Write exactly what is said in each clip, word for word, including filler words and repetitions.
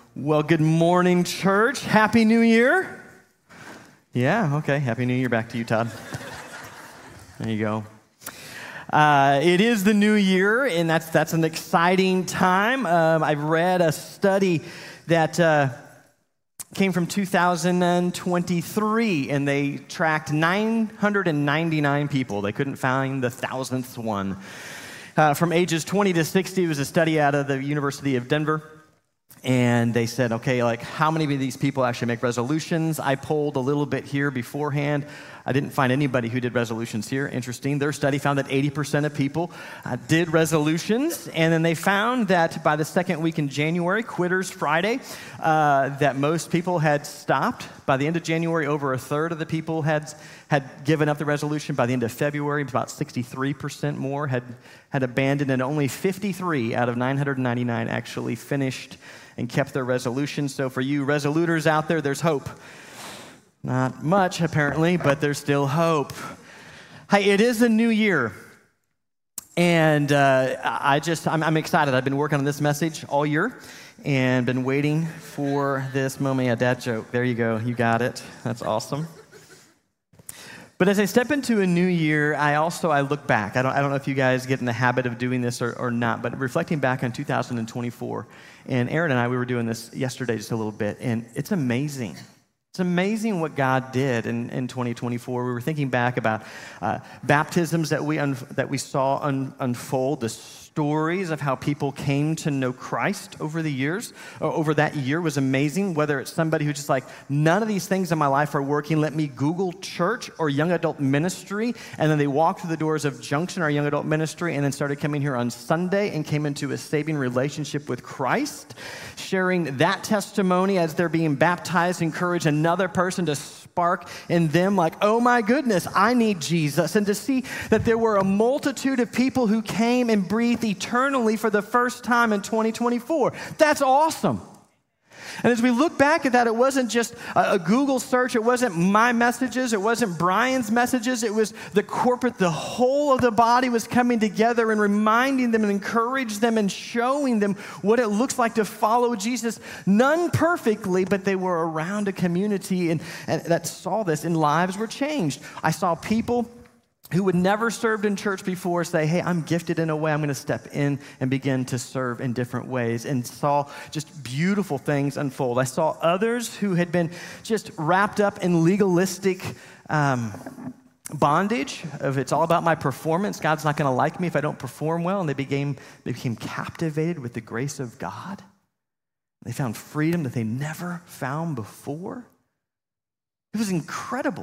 Well, good morning, church. Happy New Year. Yeah, okay. Happy New Year. Back to you, Todd. There you go. Uh, it is the new year, and that's that's an exciting time. Um, I've read a study that uh, came from two thousand twenty-three, and they tracked nine hundred ninety-nine people. They couldn't find the thousandth one. Uh, from ages twenty to sixty, it was a study out of the University of Denver. And they said, okay, like how many of these people actually make resolutions? I polled a little bit here beforehand. I didn't find anybody who did resolutions here. Interesting. Their study found that eighty percent of people uh, did resolutions. And then they found that by the second week in January, Quitters Friday, uh, that most people had stopped. By the end of January, over a third of the people had had given up the resolution. By the end of February, about sixty-three percent more had, had abandoned, and only fifty-three out of nine hundred ninety-nine actually finished and kept their resolutions. So for you resoluters out there, there's hope. Not much, apparently, but there's still hope. Hey, it is a new year, and uh, I just, I'm, I'm excited. I've been working on this message all year and been waiting for this moment. Yeah, dad joke. There you go. You got it. That's awesome. But as I step into a new year, I also, I look back. I don't, I don't know if you guys get in the habit of doing this or, or not, but reflecting back on two thousand twenty-four, and Aaron and I, we were doing this yesterday just a little bit, and it's amazing. It's amazing what God did in, in twenty twenty-four. We were thinking back about uh, baptisms that we un, that we saw un, unfold, the stories of how people came to know Christ over the years, or over that year was amazing. Whether it's somebody who's just like, none of these things in my life are working, let me Google church or young adult ministry, and then they walked through the doors of Junction, our young adult ministry, and then started coming here on Sunday and came into a saving relationship with Christ, sharing that testimony as they're being baptized, encourage another person to spark in them like, oh my goodness, I need Jesus. And to see that there were a multitude of people who came and breathed eternally for the first time in twenty twenty-four. That's awesome. And as we look back at that, it wasn't just a, a Google search. It wasn't my messages. It wasn't Brian's messages. It was the corporate, the whole of the body was coming together and reminding them and encouraging them and showing them what it looks like to follow Jesus. None perfectly, but they were around a community and, and that saw this, and lives were changed. I saw people who would never served in church before say, hey, I'm gifted in a way, I'm going to step in and begin to serve in different ways, and saw just beautiful things unfold. I saw others who had been just wrapped up in legalistic um, bondage of it's all about my performance. God's not going to like me if I don't perform well, and they became, they became captivated with the grace of God. They found freedom that they never found before. It was incredible.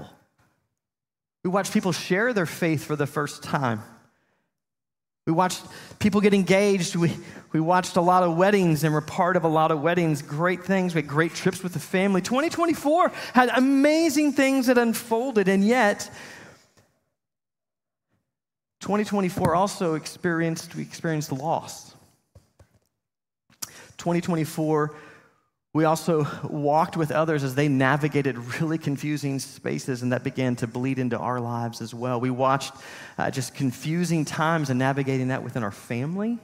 We watched people share their faith for the first time. We watched people get engaged. We, we watched a lot of weddings and were part of a lot of weddings. Great things. We had great trips with the family. twenty twenty-four had amazing things that unfolded, and yet twenty twenty-four also experienced, we experienced loss. twenty twenty-four, we also walked with others as they navigated really confusing spaces, and that began to bleed into our lives as well. We watched uh, just confusing times and navigating that within our family.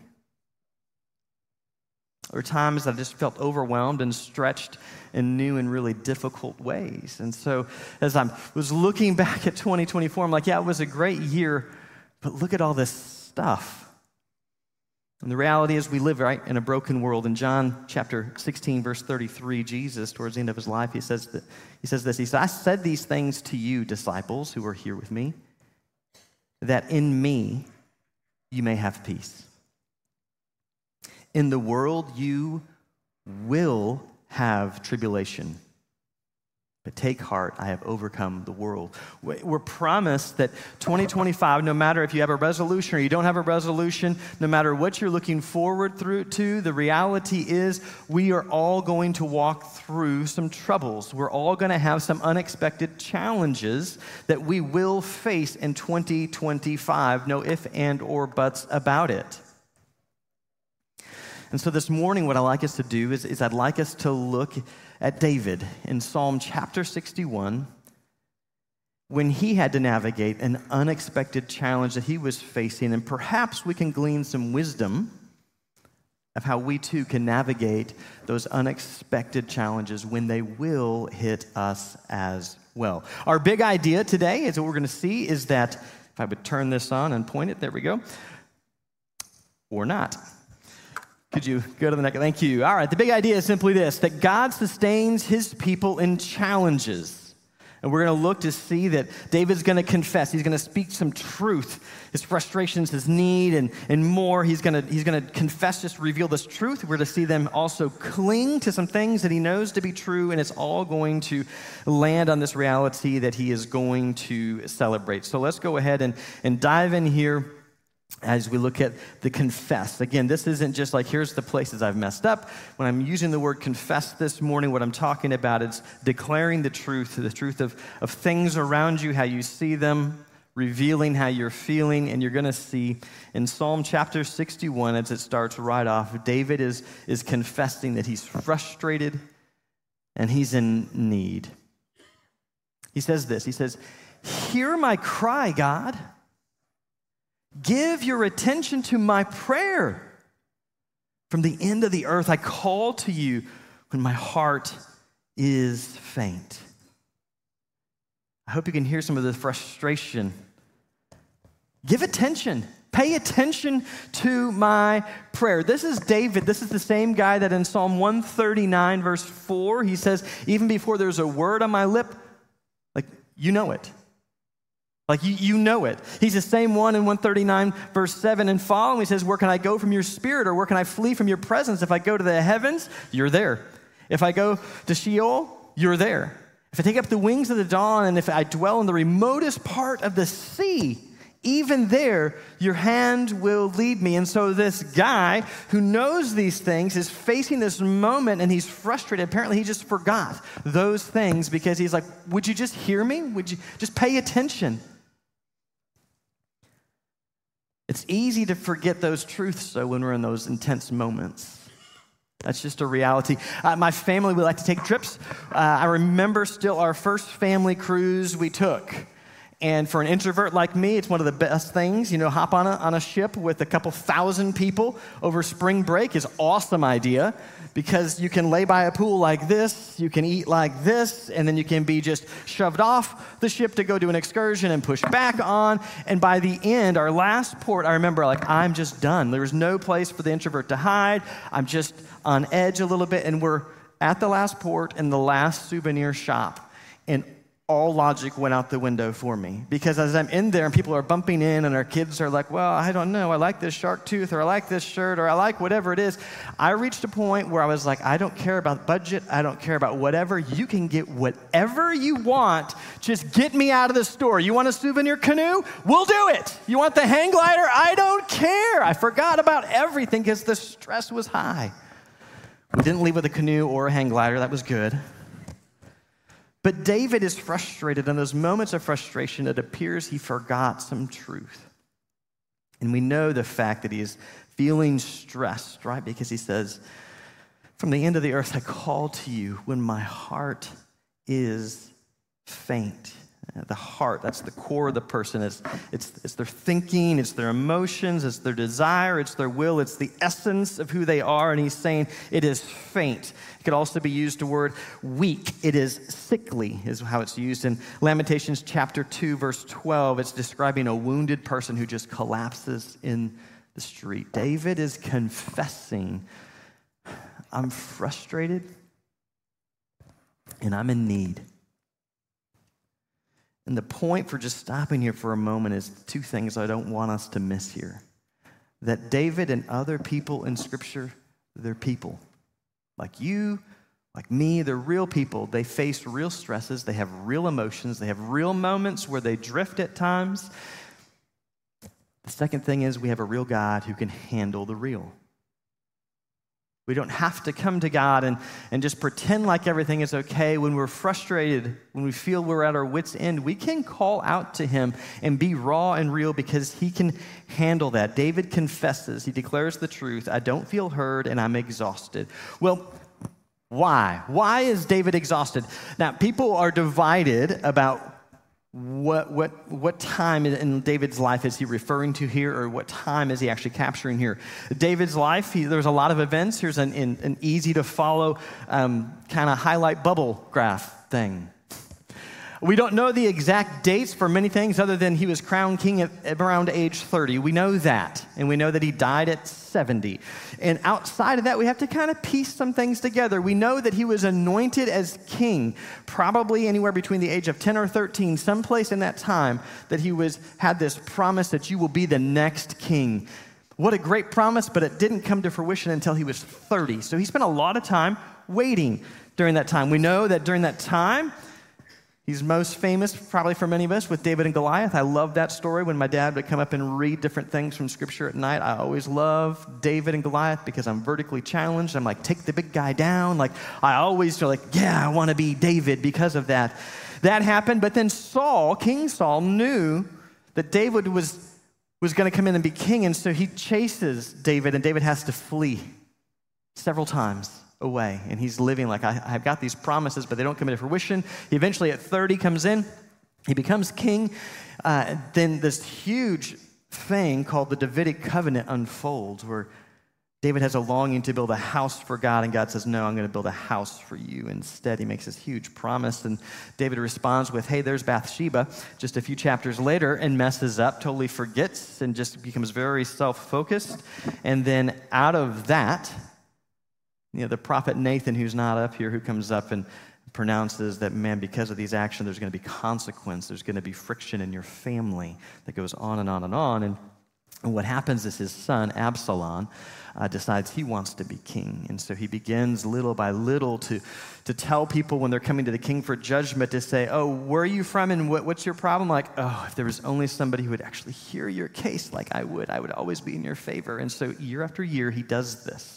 There were times that I just felt overwhelmed and stretched in new and really difficult ways. And so as I was looking back at twenty twenty-four, I'm like, yeah, it was a great year, but look at all this stuff. And the reality is we live, right, in a broken world. In John chapter sixteen, verse thirty-three, Jesus, towards the end of his life, he says that, he says this, he said, I said these things to you, disciples, who are here with me, that in me you may have peace. In the world you will have tribulation. But take heart, I have overcome the world. We're promised that twenty twenty-five, no matter if you have a resolution or you don't have a resolution, no matter what you're looking forward through to, the reality is we are all going to walk through some troubles. We're all going to have some unexpected challenges that we will face in twenty twenty-five. No if and or buts about it. And so this morning, what I'd like us to do is, is I'd like us to look at David in Psalm chapter sixty-one, when he had to navigate an unexpected challenge that he was facing, and perhaps we can glean some wisdom of how we too can navigate those unexpected challenges when they will hit us as well. Our big idea today is what we're going to see is that, if I would turn this on and point it, there we go, or not. Could you go to the next? Thank you. All right, the big idea is simply this, that God sustains his people in challenges. And we're going to look to see that David's going to confess. He's going to speak some truth, his frustrations, his need, and, and more. He's going to he's going to confess, just reveal this truth. We're going to see them also cling to some things that he knows to be true, and it's all going to land on this reality that he is going to celebrate. So let's go ahead and, and dive in here as we look at the confess. Again, this isn't just like, here's the places I've messed up. When I'm using the word confess this morning, what I'm talking about is declaring the truth, the truth of, of things around you, how you see them, revealing how you're feeling. And you're going to see in Psalm chapter sixty-one, as it starts right off, David is, is confessing that he's frustrated and he's in need. He says this, he says, "Hear my cry, God. Give your attention to my prayer. From the end of the earth, I call to you when my heart is faint." I hope you can hear some of the frustration. Give attention. Pay attention to my prayer. This is David. This is the same guy that in Psalm one thirty-nine, verse four, he says, even before there's a word on my lip, like, you know it. Like, you, you know it. He's the same one in one thirty-nine, verse seven and following. He says, where can I go from your spirit, or where can I flee from your presence? If I go to the heavens, you're there. If I go to Sheol, you're there. If I take up the wings of the dawn, and if I dwell in the remotest part of the sea, even there, your hand will lead me. And so this guy who knows these things is facing this moment, and he's frustrated. Apparently, he just forgot those things because he's like, would you just hear me? Would you just pay attention? It's easy to forget those truths, though, when we're in those intense moments. That's just a reality. Uh, my family, we like to take trips. Uh, I remember still our first family cruise we took. And for an introvert like me, it's one of the best things. You know, hop on a, on a ship with a couple thousand people over spring break is an awesome idea because you can lay by a pool like this, you can eat like this, and then you can be just shoved off the ship to go do an excursion and push back on. And by the end, our last port, I remember, like, I'm just done. There was no place for the introvert to hide. I'm just on edge a little bit, and we're at the last port in the last souvenir shop. And all logic went out the window for me because as I'm in there and people are bumping in and our kids are like, well, I don't know, I like this shark tooth or I like this shirt or I like whatever it is. I reached a point where I was like, I don't care about budget. I don't care about whatever. You can get whatever you want. Just get me out of the store. You want a souvenir canoe? We'll do it. You want the hang glider? I don't care. I forgot about everything because the stress was high. We didn't leave with a canoe or a hang glider. That was good. But David is frustrated. In those moments of frustration, it appears he forgot some truth. And we know the fact that he is feeling stressed, right? Because he says, from the end of the earth, I call to you when my heart is faint. The heart, that's the core of the person. It's, it's, it's their thinking, it's their emotions, it's their desire, it's their will, it's the essence of who they are. And he's saying it is faint. It could also be used the word weak. It is sickly is how it's used. In Lamentations chapter two, verse twelve, it's describing a wounded person who just collapses in the street. David is confessing, I'm frustrated and I'm in need. And the point for just stopping here for a moment is two things I don't want us to miss here. That David and other people in Scripture, they're people. Like you, like me, they're real people. They face real stresses. They have real emotions. They have real moments where they drift at times. The second thing is we have a real God who can handle the real. We don't have to come to God and, and just pretend like everything is okay. When we're frustrated, when we feel we're at our wits' end, we can call out to him and be raw and real because he can handle that. David confesses, he declares the truth. I don't feel heard and I'm exhausted. Well, why? Why is David exhausted? Now, people are divided about What, what, what time in David's life is he referring to here, or what time is he actually capturing here? David's life, he, there's a lot of events. Here's an, an, an easy-to-follow um, kind of highlight bubble graph thing. We don't know the exact dates for many things other than he was crowned king at, at around age thirty. We know that, and we know that he died at seventy. And outside of that, we have to kind of piece some things together. We know that he was anointed as king, probably anywhere between the age of ten or thirteen, someplace in that time that he was had this promise that you will be the next king. What a great promise, but it didn't come to fruition until he was thirty. So he spent a lot of time waiting during that time. We know that during that time, he's most famous, probably for many of us, with David and Goliath. I love that story. When my dad would come up and read different things from Scripture at night, I always love David and Goliath because I'm vertically challenged. I'm like, take the big guy down. Like, I always feel like, yeah, I want to be David because of that. That happened, but then Saul, King Saul, knew that David was, was going to come in and be king, and so he chases David, and David has to flee several times away, and he's living like, I, I've got these promises, but they don't come into fruition. He eventually at thirty comes in, he becomes king. Uh, then this huge thing called the Davidic covenant unfolds, where David has a longing to build a house for God, and God says, no, I'm going to build a house for you. Instead, he makes this huge promise, and David responds with, hey, there's Bathsheba, just a few chapters later, and messes up, totally forgets, and just becomes very self-focused. And then out of that, you know, the prophet Nathan, who's not up here, who comes up and pronounces that, man, because of these actions, there's going to be consequence. There's going to be friction in your family that goes on and on and on. And, and what happens is his son, Absalom, uh, decides he wants to be king. And so he begins little by little to, to tell people when they're coming to the king for judgment to say, oh, where are you from and what, what's your problem? Like, oh, if there was only somebody who would actually hear your case like I would, I would always be in your favor. And so year after year, he does this.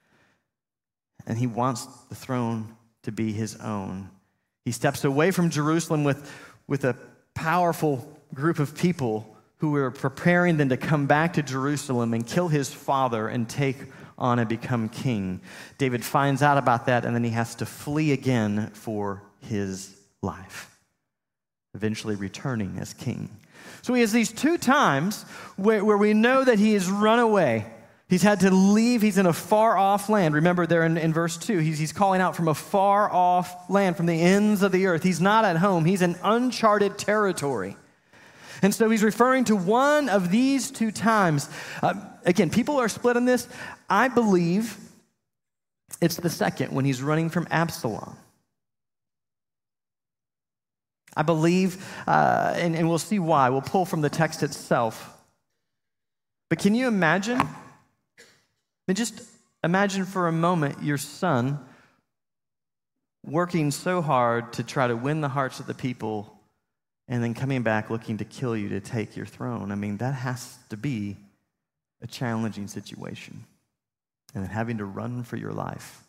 And he wants the throne to be his own. He steps away from Jerusalem with, with a powerful group of people who were preparing then to come back to Jerusalem and kill his father and take on and become king. David finds out about that, and then he has to flee again for his life, eventually returning as king. So he has these two times where, where we know that he has run away. He's had to leave. He's in a far-off land. Remember there in, in verse two, he's, he's calling out from a far-off land, from the ends of the earth. He's not at home. He's in uncharted territory. And so he's referring to one of these two times. Uh, again, people are split on this. I believe it's the second, when he's running from Absalom. I believe, uh, and, and we'll see why. We'll pull from the text itself. But can you imagine? And just imagine for a moment your son working so hard to try to win the hearts of the people and then coming back looking to kill you to take your throne. I mean, that has to be a challenging situation. And then having to run for your life.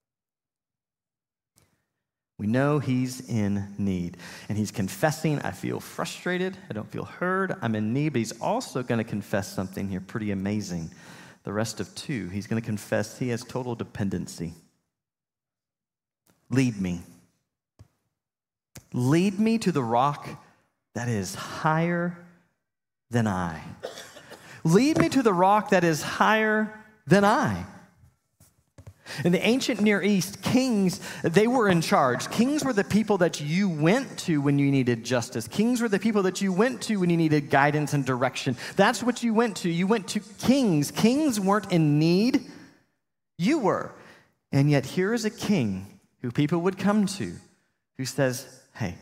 We know he's in need. And he's confessing, I feel frustrated, I don't feel heard, I'm in need. But he's also going to confess something here pretty amazing. The rest of two, he's going to confess he has total dependency. Lead me. Lead me to the rock that is higher than I. Lead me to the rock that is higher than I. In the ancient Near East, kings, they were in charge. Kings were the people that you went to when you needed justice. Kings were the people that you went to when you needed guidance and direction. That's what you went to. You went to kings. Kings weren't in need. You were. And yet here is a king who people would come to who says, hey,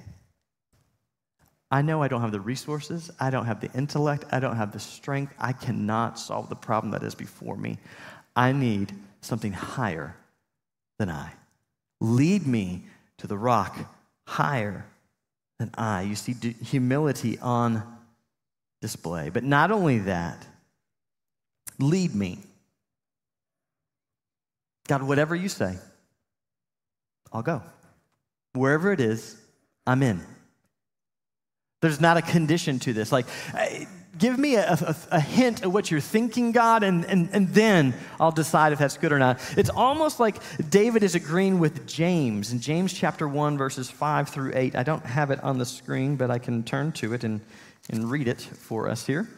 I know I don't have the resources. I don't have the intellect. I don't have the strength. I cannot solve the problem that is before me. I need something higher than I. Lead me to the rock higher than I. You see humility on display. But not only that, lead me. God, whatever you say, I'll go. Wherever it is, I'm in. There's not a condition to this. Like, give me a, a, a hint of what you're thinking, God, and, and, and then I'll decide if that's good or not. It's almost like David is agreeing with James in James chapter one, verses five through eight. I don't have it on the screen, but I can turn to it and, and read it for us here.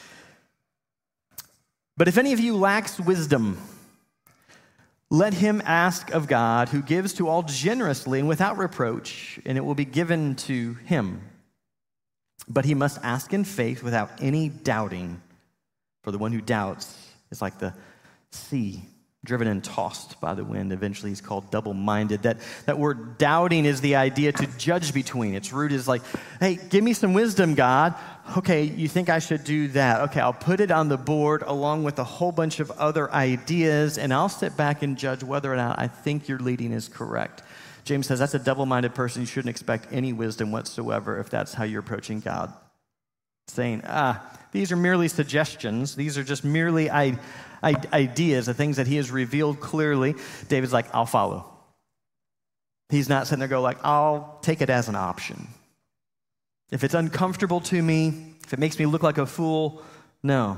But if any of you lacks wisdom, let him ask of God, who gives to all generously and without reproach, and it will be given to him. But he must ask in faith without any doubting, for the one who doubts is like the sea, driven and tossed by the wind. Eventually he's called double-minded. That, that word doubting is the idea to judge between. Its root is like, hey, give me some wisdom, God. Okay, you think I should do that. Okay, I'll put it on the board along with a whole bunch of other ideas, and I'll sit back and judge whether or not I think your leading is correct. James says that's a double-minded person. You shouldn't expect any wisdom whatsoever if that's how you're approaching God. Saying, ah, these are merely suggestions. These are just merely I. ideas, the things that he has revealed clearly. David's like, I'll follow. He's not sitting there go like, I'll take it as an option. If it's uncomfortable to me, if it makes me look like a fool, no.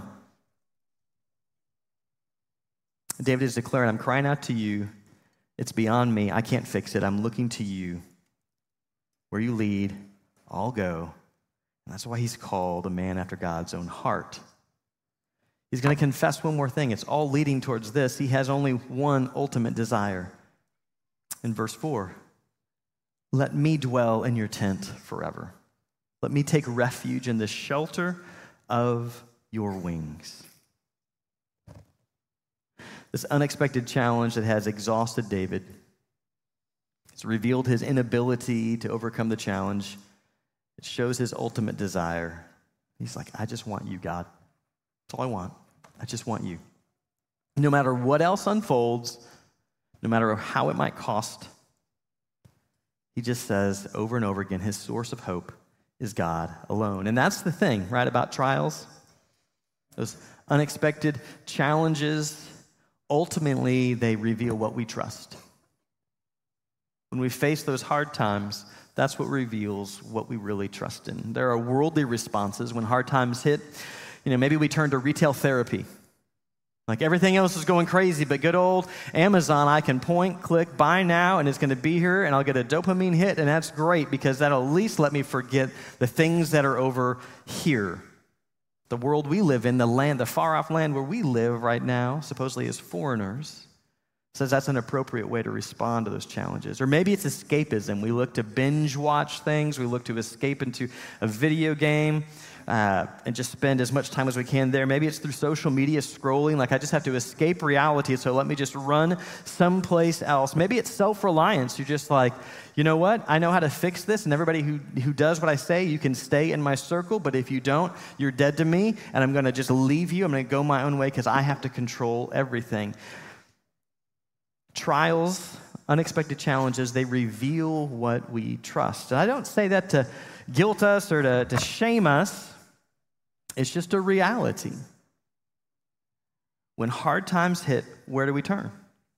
David is declaring, I'm crying out to you. It's beyond me. I can't fix it. I'm looking to you. Where you lead, I'll go. And that's why he's called a man after God's own heart. He's going to confess one more thing. It's all leading towards this. He has only one ultimate desire. In verse four, let me dwell in your tent forever. Let me take refuge in the shelter of your wings. This unexpected challenge that has exhausted David. It's revealed his inability to overcome the challenge. It shows his ultimate desire. He's like, I just want you, God. That's all I want. I just want you. No matter what else unfolds, no matter how it might cost, he just says over and over again, his source of hope is God alone. And that's the thing, right, about trials. Those unexpected challenges, ultimately, they reveal what we trust. When we face those hard times, that's what reveals what we really trust in. There are worldly responses when hard times hit. You know, maybe we turn to retail therapy. Like everything else is going crazy, but good old Amazon, I can point, click, buy now, and it's going to be here, and I'll get a dopamine hit, and that's great because that'll at least let me forget the things that are over here. The world we live in, the land, the far-off land where we live right now, supposedly as foreigners, says that's an appropriate way to respond to those challenges. Or maybe it's escapism. We look to binge watch things. We look to escape into a video game. Uh, and just spend as much time as we can there. Maybe it's through social media scrolling, like I just have to escape reality, so let me just run someplace else. Maybe it's self-reliance. You're just like, you know what? I know how to fix this, and everybody who, who does what I say, you can stay in my circle, but if you don't, you're dead to me, and I'm going to just leave you. I'm going to go my own way because I have to control everything. Trials, unexpected challenges, they reveal what we trust. And I don't say that to guilt us or to, to shame us. It's just a reality. When hard times hit, where do we turn?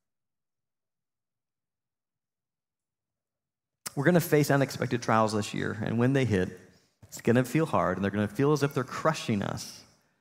We're going to face unexpected trials this year, and when they hit, it's going to feel hard, and they're going to feel as if they're crushing us.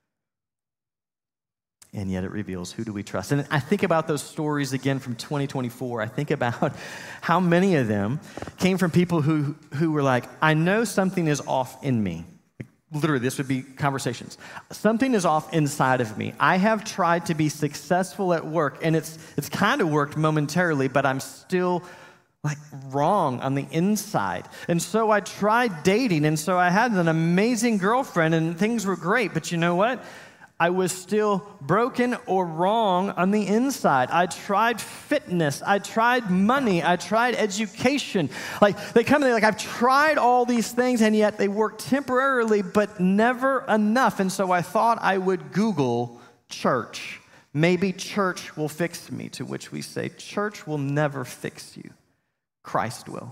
And yet it reveals, who do we trust? And I think about those stories again from twenty twenty-four. I think about how many of them came from people who, who were like, I know something is off in me. Literally, this would be conversations. Something is off inside of me. I have tried to be successful at work, and it's it's kind of worked momentarily, but I'm still like wrong on the inside. And so I tried dating, and so I had an amazing girlfriend, and things were great, but you know what? I was still broken or wrong on the inside. I tried fitness. I tried money. I tried education. Like, they come and they're like, I've tried all these things, and yet they work temporarily, but never enough. And so I thought I would Google church. Maybe church will fix me, to which we say, church will never fix you. Christ will.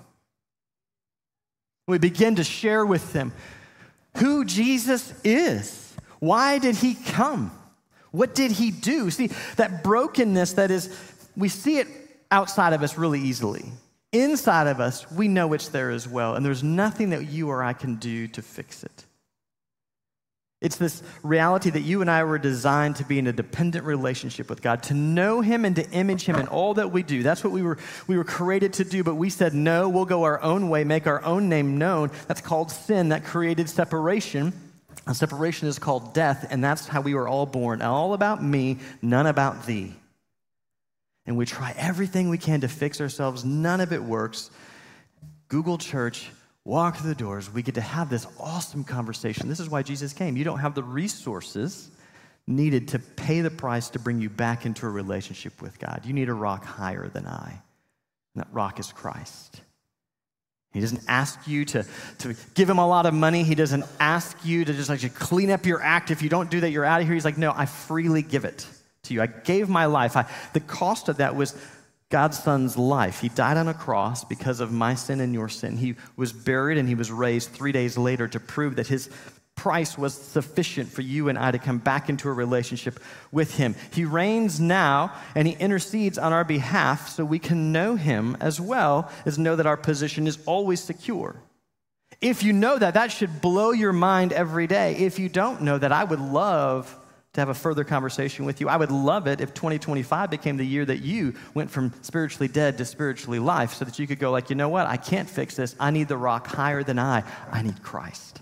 We begin to share with them who Jesus is. Why did he come? What did he do? See, that brokenness that is, we see it outside of us really easily. Inside of us, we know it's there as well, and there's nothing that you or I can do to fix it. It's this reality that you and I were designed to be in a dependent relationship with God, to know him and to image him in all that we do. That's what we were, we were created to do, but we said, no, we'll go our own way, make our own name known. That's called sin. That created separation. And separation is called death, and that's how we were all born. All about me, none about thee. And we try everything we can to fix ourselves. None of it works. Google church. Walk through the doors, we get to have this awesome conversation. This is why Jesus came. You don't have the resources needed to pay the price to bring you back into a relationship with God. You need a rock higher than I. And that rock is Christ. He doesn't ask you to, to give him a lot of money. He doesn't ask you to just like clean up your act. If you don't do that, you're out of here. He's like, no, I freely give it to you. I gave my life. I, the cost of that was God's son's life. He died on a cross because of my sin and your sin. He was buried and he was raised three days later to prove that his price was sufficient for you and I to come back into a relationship with him. He reigns now and he intercedes on our behalf so we can know him as well as know that our position is always secure. If you know that, that should blow your mind every day. If you don't know that, I would love to have a further conversation with you. I would love it if twenty twenty-five became the year that you went from spiritually dead to spiritually life so that you could go like, you know what? I can't fix this. I need the rock higher than I. I need Christ.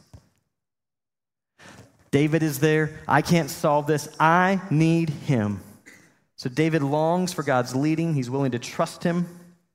David is there. I can't solve this. I need him. So David longs for God's leading. He's willing to trust him.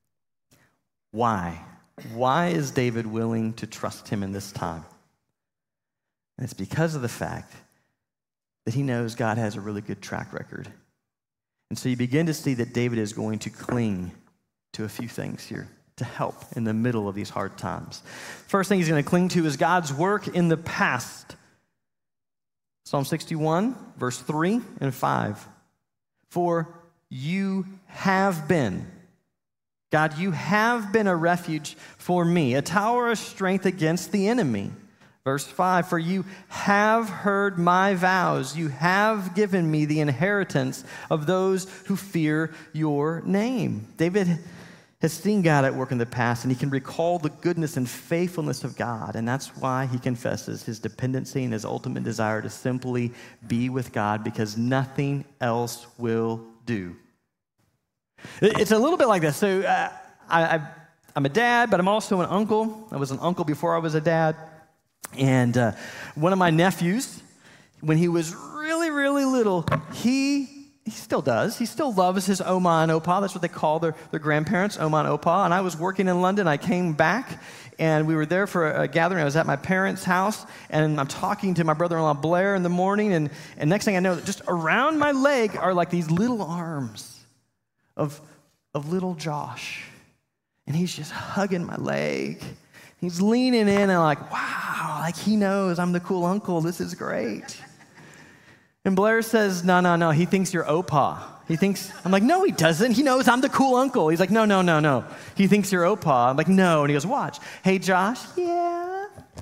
Why? Why is David willing to trust him in this time? And it's because of the fact that he knows God has a really good track record. And so you begin to see that David is going to cling to a few things here to help in the middle of these hard times. First thing he's going to cling to is God's work in the past. Psalm sixty-one, verse three and five. For you have been, God, you have been a refuge for me, a tower of strength against the enemy. Verse five, for you have heard my vows. You have given me the inheritance of those who fear your name. David has seen God at work in the past, and he can recall the goodness and faithfulness of God, and that's why he confesses his dependency and his ultimate desire to simply be with God because nothing else will do. It's a little bit like this. So uh, I, I, I'm a dad, but I'm also an uncle. I was an uncle before I was a dad. And uh, one of my nephews, when he was really, really little, he he still does. He still loves his Oma and Opa. That's what they call their, their grandparents, Oma and Opa. And I was working in London. I came back, and we were there for a gathering. I was at my parents' house, and I'm talking to my brother-in-law, Blair, in the morning. And, and next thing I know, just around my leg are like these little arms of, of little Josh. And he's just hugging my leg. He's leaning in and like, wow, like he knows I'm the cool uncle. This is great. And Blair says, no, no, no, he thinks you're Opa. He thinks, I'm like, no, he doesn't. He knows I'm the cool uncle. He's like, no, no, no, no. He thinks you're Opa. I'm like, no. And he goes, watch. Hey, Josh, yeah.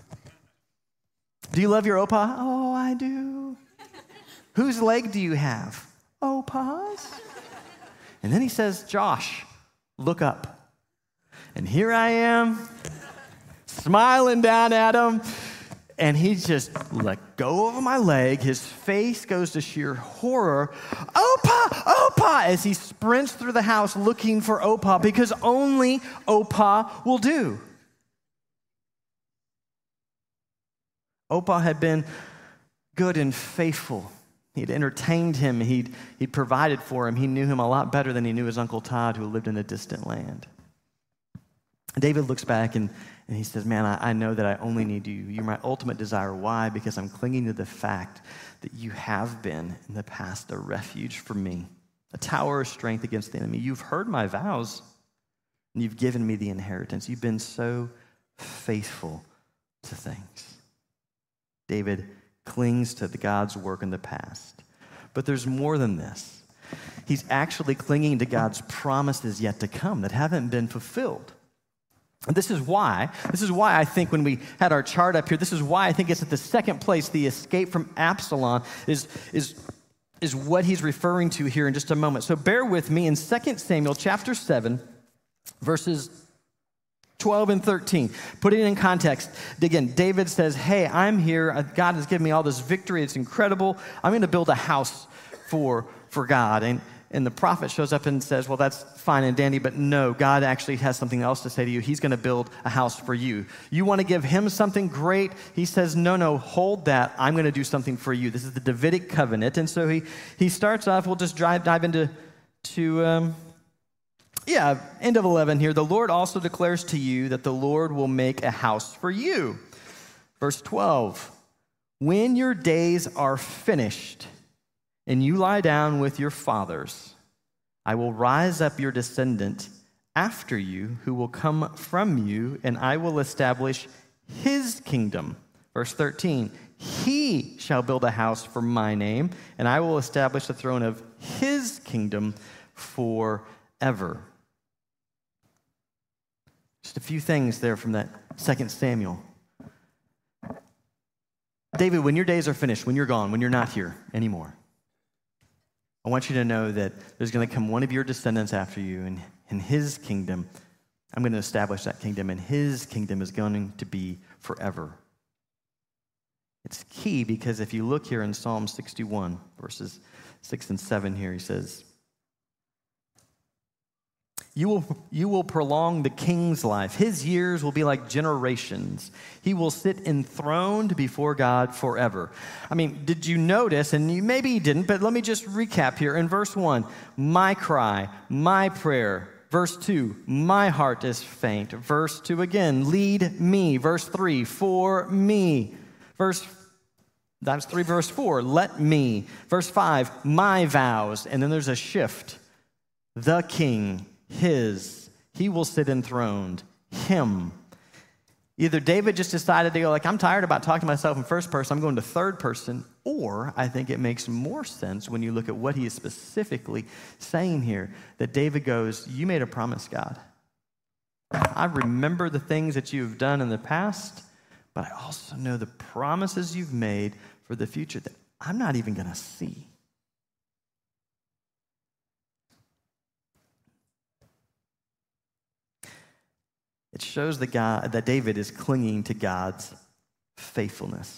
Do you love your Opa? Oh, I do. Whose leg do you have? Opa's. And then he says, Josh, look up. And here I am, smiling down at him, and he just let go of my leg. His face goes to sheer horror. Opa, Opa, as he sprints through the house looking for Opa, because only Opa will do. Opa had been good and faithful. He'd entertained him. He'd, he'd provided for him. He knew him a lot better than he knew his Uncle Todd, who lived in a distant land. David looks back and, and he says, man, I, I know that I only need you. You're my ultimate desire. Why? Because I'm clinging to the fact that you have been in the past a refuge for me, a tower of strength against the enemy. You've heard my vows, and you've given me the inheritance. You've been so faithful to things. David clings to the God's work in the past. But there's more than this. He's actually clinging to God's promises yet to come that haven't been fulfilled. And this is why, this is why I think when we had our chart up here, this is why I think it's at the second place, the escape from Absalom is, is, is what he's referring to here in just a moment. So bear with me in Second Samuel chapter seven, verses twelve and thirteen. Putting it in context, again, David says, hey, I'm here. God has given me all this victory. It's incredible. I'm going to build a house for, for God. And, and the prophet shows up and says, well, that's fine and dandy, but no, God actually has something else to say to you. He's going to build a house for you. You want to give him something great? He says, no, no, hold that. I'm going to do something for you. This is the Davidic covenant. And so he, he starts off, we'll just dive, dive into, to, um, yeah, end of eleven here. The Lord also declares to you that the Lord will make a house for you. Verse twelve, when your days are finished, and you lie down with your fathers, I will rise up your descendant after you, who will come from you, and I will establish his kingdom. Verse thirteen, he shall build a house for my name, and I will establish the throne of his kingdom forever. Just a few things there from that Second Samuel. David, when your days are finished, when you're gone, when you're not here anymore, I want you to know that there's going to come one of your descendants after you, and in his kingdom, I'm going to establish that kingdom, and his kingdom is going to be forever. It's key because if you look here in Psalm sixty-one, verses six and seven here, he says, You will, you will prolong the king's life. His years will be like generations. He will sit enthroned before God forever. I mean, did you notice, and you, maybe you didn't, but let me just recap here. In verse one, my cry, my prayer. Verse two, my heart is faint. Verse two again, lead me. Verse three, for me. Verse, that's three. Verse four, let me. Verse five, my vows. And then there's a shift. The king. His, he will sit enthroned, him. Either David just decided to go like, I'm tired about talking to myself in first person, I'm going to third person, or I think it makes more sense when you look at what he is specifically saying here, that David goes, you made a promise, God. I remember the things that you've done in the past, but I also know the promises you've made for the future that I'm not even going to see. It shows that God, that David is clinging to God's faithfulness,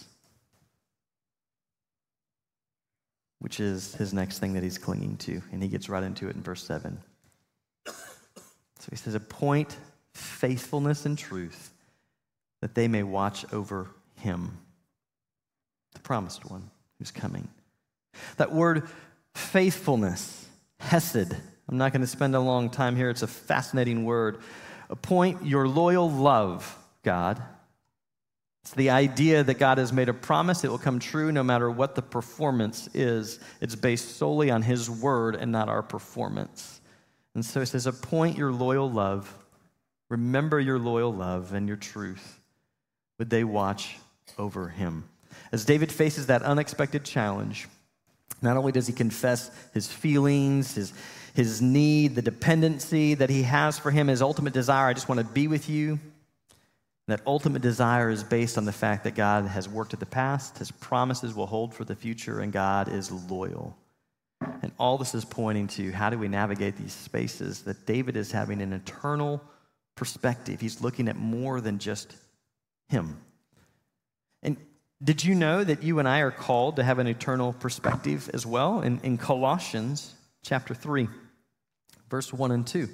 which is his next thing that he's clinging to, and he gets right into it in verse seven. So he says, appoint faithfulness and truth, that they may watch over him, the promised one who's coming. That word faithfulness, hesed, I'm not going to spend a long time here. It's a fascinating word. Appoint your loyal love, God. It's the idea that God has made a promise. It will come true no matter what the performance is. It's based solely on his word and not our performance. And so it says, appoint your loyal love. Remember your loyal love and your truth. Would they watch over him? As David faces that unexpected challenge, not only does he confess his feelings, his his need, the dependency that he has for him, his ultimate desire, I just want to be with you. That ultimate desire is based on the fact that God has worked at the past, his promises will hold for the future, and God is loyal. And all this is pointing to how do we navigate these spaces that David is having an eternal perspective. He's looking at more than just him. And did you know that you and I are called to have an eternal perspective as well? In, in Colossians chapter three. Verse one and two.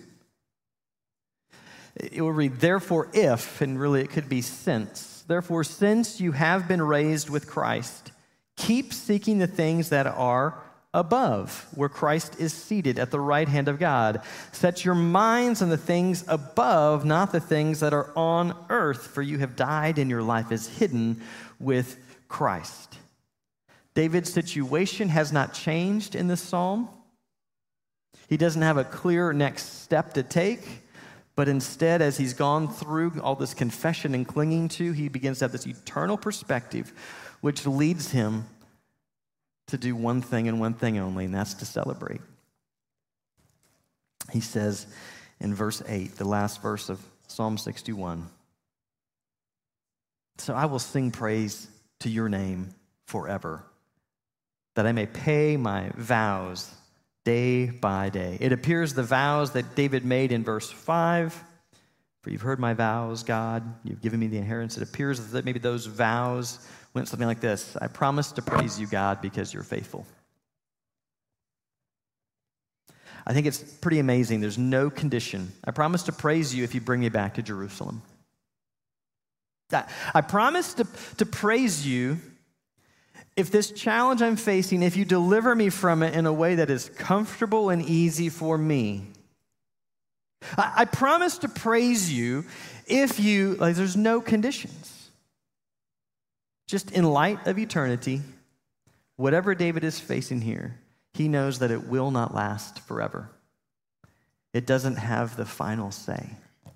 It will read, therefore if, and really it could be since, therefore since you have been raised with Christ, keep seeking the things that are above, where Christ is seated at the right hand of God. Set your minds on the things above, not the things that are on earth, for you have died and your life is hidden with Christ. David's situation has not changed in this psalm. He doesn't have a clear next step to take, but instead, as he's gone through all this confession and clinging to, he begins to have this eternal perspective, which leads him to do one thing and one thing only, and that's to celebrate. He says in verse eight, the last verse of Psalm sixty-one, so I will sing praise to your name forever, that I may pay my vows day by day. It appears the vows that David made in verse five For you've heard my vows, God. You've given me the inheritance. It appears that maybe those vows went something like this. I promise to praise you, God, because you're faithful. I think it's pretty amazing. There's no condition. I promise to praise you if you bring me back to Jerusalem. I, I promise to, to praise you if this challenge I'm facing, if you deliver me from it in a way that is comfortable and easy for me. I, I promise to praise you if you, like, there's no conditions. Just in light of eternity, whatever David is facing here, he knows that it will not last forever. It doesn't have the final say.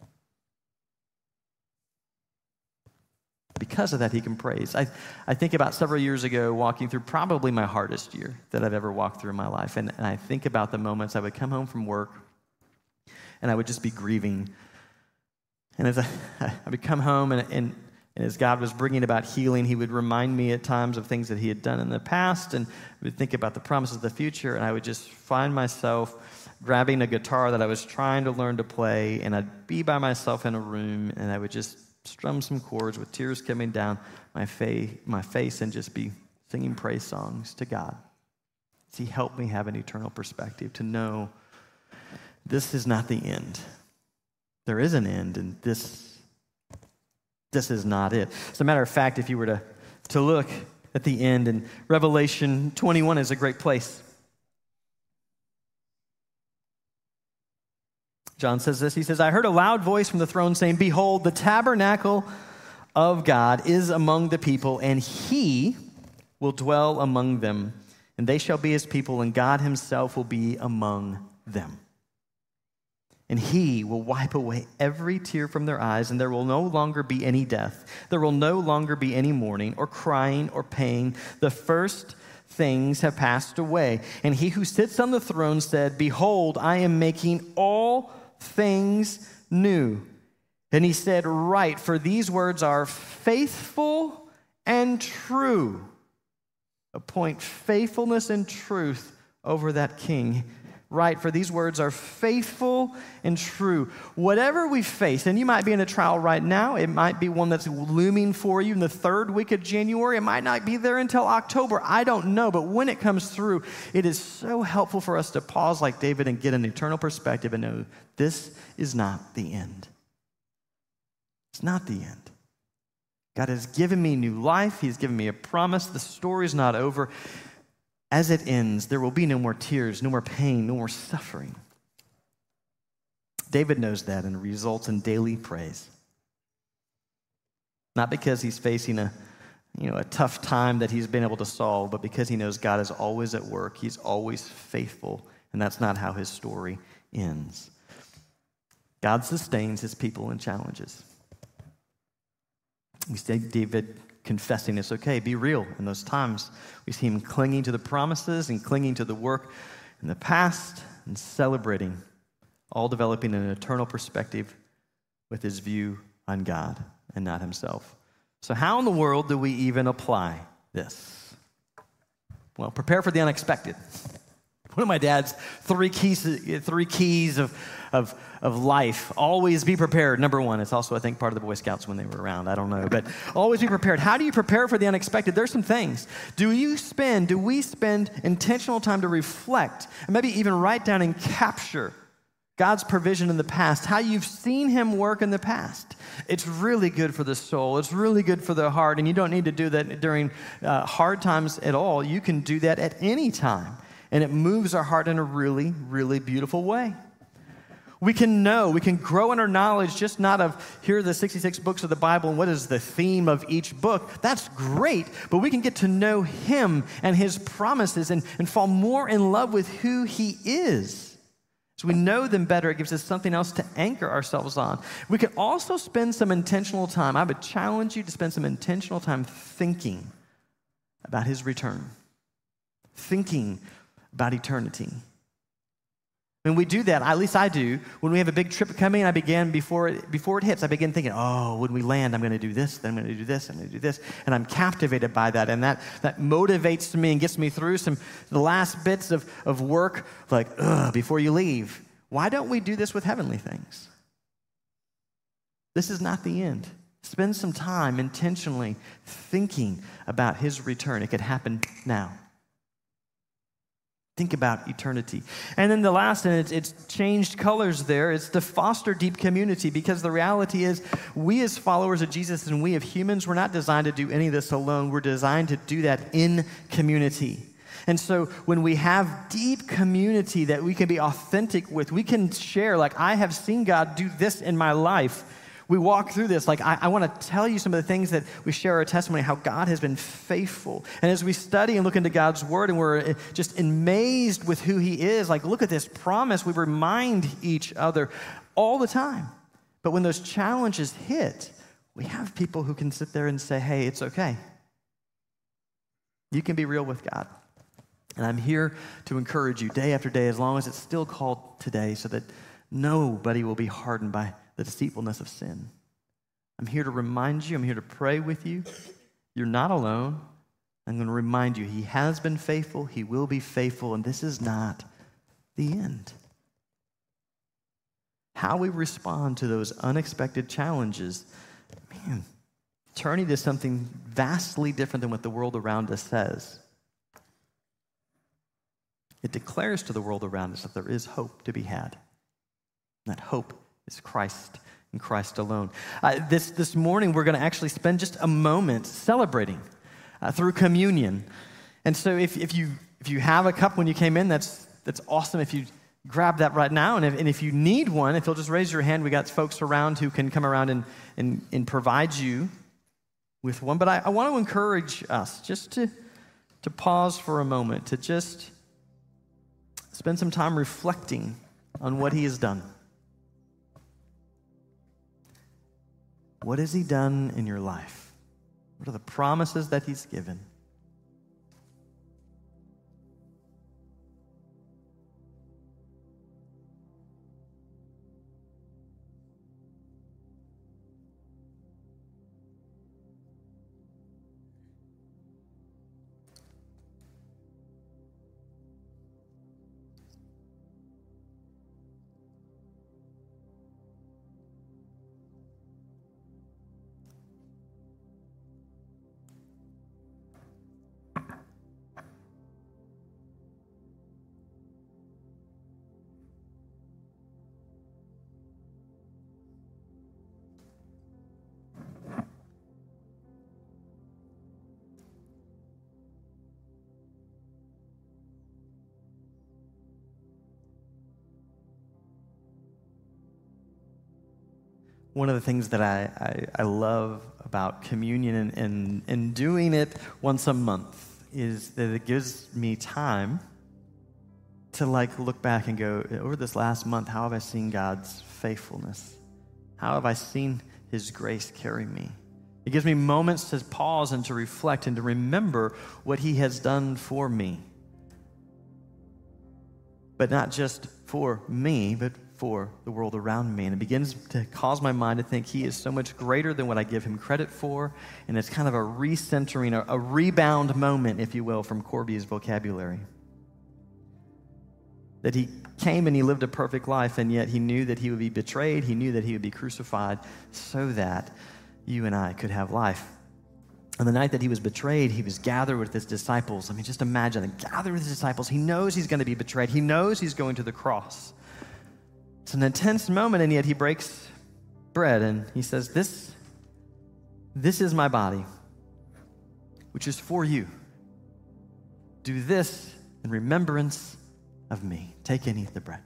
Because of that, he can praise. I, I think about several years ago walking through probably my hardest year that I've ever walked through in my life. And, and I think about the moments I would come home from work and I would just be grieving. And as I, I would come home and, and, and as God was bringing about healing, he would remind me at times of things that he had done in the past, and I would think about the promises of the future, and I would just find myself grabbing a guitar that I was trying to learn to play, and I'd be by myself in a room, and I would just strum some chords with tears coming down my, fa- my face and just be singing praise songs to God. He helped me have an eternal perspective to know this is not the end. There is an end, and this, this is not it. As a matter of fact, if you were to, to look at the end, and Revelation twenty-one is a great place. John says this, he says, I heard a loud voice from the throne saying, behold, the tabernacle of God is among the people, and he will dwell among them, and they shall be his people, and God himself will be among them. And he will wipe away every tear from their eyes, and there will no longer be any death. There will no longer be any mourning or crying or pain. The first things have passed away. And he who sits on the throne said, behold, I am making all things new. And he said, write, for these words are faithful and true. Appoint faithfulness and truth over that king. Right, for these words are faithful and true. Whatever we face, and you might be in a trial right now, it might be one that's looming for you in the third week of January, it might not be there until October, I don't know, but when it comes through, it is so helpful for us to pause like David and get an eternal perspective and know this is not the end. It's not the end. God has given me new life. He's given me a promise. The story's not over. As it ends, there will be no more tears, no more pain, no more suffering. David knows that, and it results in daily praise. Not because he's facing a, you know, a tough time that he's been able to solve, but because he knows God is always at work. He's always faithful, and that's not how his story ends. God sustains his people in challenges. We see David confessing it's okay, be real in those times. We see him clinging to the promises and clinging to the work in the past and celebrating, all developing an eternal perspective with his view on God and not himself. So how in the world do we even apply this? Well, prepare for the unexpected. One of my dad's three keys, three keys of, of, of life. Always be prepared. Number one, it's also, I think, part of the Boy Scouts when they were around. I don't know. But always be prepared. How do you prepare for the unexpected? There's some things. Do you spend, do we spend intentional time to reflect and maybe even write down and capture God's provision in the past, how you've seen him work in the past? It's really good for the soul. It's really good for the heart. And you don't need to do that during uh, hard times at all. You can do that at any time. And it moves our heart in a really, really beautiful way. We can know, we can grow in our knowledge, just not of here are the sixty-six books of the Bible and what is the theme of each book. That's great, but we can get to know him and his promises and, and fall more in love with who he is. So we know them better. It gives us something else to anchor ourselves on. We can also spend some intentional time. I would challenge you to spend some intentional time thinking about his return, thinking about eternity. When we do that, at least I do, when we have a big trip coming, I begin, before it, before it hits, I begin thinking, oh, when we land, I'm going to do this, then I'm going to do this, I'm going to do this. And I'm captivated by that. And that, that motivates me and gets me through some the last bits of, of work, like, ugh, before you leave. Why don't we do this with heavenly things? This is not the end. Spend some time intentionally thinking about his return. It could happen now. Think about eternity. And then the last, and it's, it's changed colors there, it's to foster deep community, because the reality is we as followers of Jesus and we as humans, we're not designed to do any of this alone. We're designed to do that in community. And so when we have deep community that we can be authentic with, we can share, like, I have seen God do this in my life. We walk through this. Like, I, I want to tell you some of the things that we share our testimony, how God has been faithful. And as we study and look into God's word and we're just amazed with who he is, like, look at this promise. We remind each other all the time. But when those challenges hit, we have people who can sit there and say, hey, it's okay. You can be real with God. And I'm here to encourage you day after day, as long as it's still called today, so that nobody will be hardened by the deceitfulness of sin. I'm here to remind you. I'm here to pray with you. You're not alone. I'm going to remind you, he has been faithful. He will be faithful. And this is not the end. How we respond to those unexpected challenges, man, turning to something vastly different than what the world around us says. It declares to the world around us that there is hope to be had. And that hope is Christ and Christ alone. Uh, this, this morning, we're going to actually spend just a moment celebrating uh, through communion. And so if, if, you, if you have a cup when you came in, that's, that's awesome. If you grab that right now, and if, and if you need one, if you'll just raise your hand, we got folks around who can come around and, and, and provide you with one. But I, I want to encourage us just to, to pause for a moment, to just spend some time reflecting on what he has done. What has he done in your life? What are the promises that he's given? One of the things that I, I, I love about communion and, and, and doing it once a month is that it gives me time to like look back and go, over this last month, how have I seen God's faithfulness? How have I seen his grace carry me? It gives me moments to pause and to reflect and to remember what he has done for me. But not just for me, but for the world around me. And it begins to cause my mind to think he is so much greater than what I give him credit for. And it's kind of a recentering, a, a rebound moment, if you will, from Corby's vocabulary. That he came and he lived a perfect life, and yet he knew that he would be betrayed. He knew that he would be crucified so that you and I could have life. On the night that he was betrayed, he was gathered with his disciples. I mean, just imagine it, gathered with his disciples. He knows he's going to be betrayed. He knows he's going to the cross. It's an intense moment, and yet he breaks bread, and he says, this, this is my body, which is for you. Do this in remembrance of me. Take and eat the bread.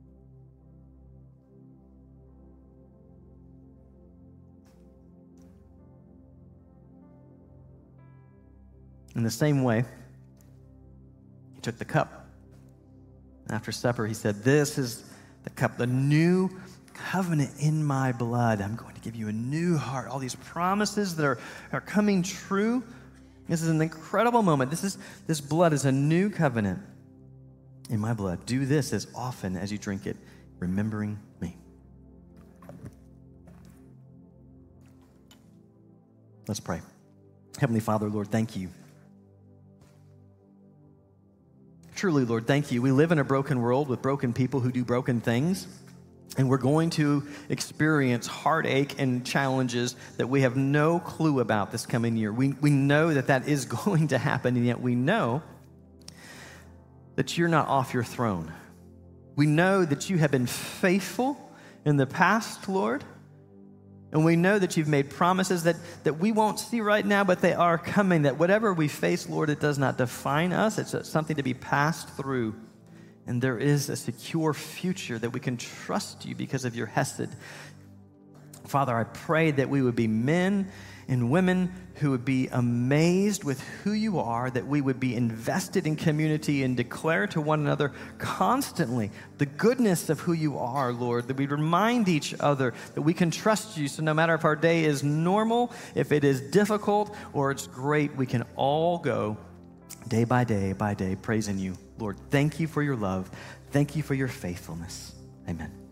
In the same way, he took the cup. After supper, he said, this is the cup, the new covenant in my blood. I'm going to give you a new heart. All these promises that are, are coming true. This is an incredible moment. This is this blood is a new covenant in my blood. Do this as often as you drink it, remembering me. Let's pray. Heavenly Father, Lord, thank you. Truly, Lord, thank you. We live in a broken world with broken people who do broken things. And we're going to experience heartache and challenges that we have no clue about this coming year. We, we know that that is going to happen, and yet we know that you're not off your throne. We know that you have been faithful in the past, Lord. And we know that you've made promises that, that we won't see right now, but they are coming. That whatever we face, Lord, it does not define us. It's something to be passed through. And there is a secure future that we can trust you because of your hesed. Father, I pray that we would be men and women who would be amazed with who you are, that we would be invested in community and declare to one another constantly the goodness of who you are, Lord, that we remind each other that we can trust you. So no matter if our day is normal, if it is difficult, or it's great, we can all go day by day by day praising you. Lord, thank you for your love. Thank you for your faithfulness. Amen.